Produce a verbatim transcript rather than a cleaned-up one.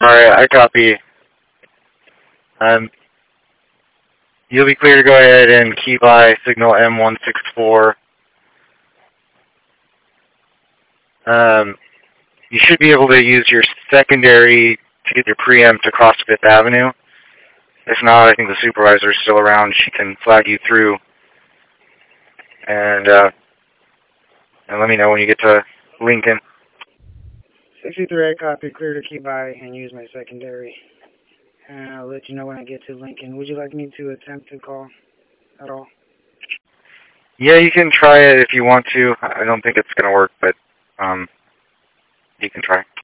Alright, I copy. Um, you'll be clear to go ahead and key by signal M one six four. Um, you should be able to use your secondary to get your preempt across Fifth Avenue. If not, I think the supervisor is still around. She can flag you through. And, uh, and let me know when you get to Lincoln. sixty-three, I copy. Clear to key by and use my secondary. And I'll let you know when I get to Lincoln. Would you like me to attempt to call at all? Yeah, you can try it if you want to. I don't think it's going to work, but um, you can try.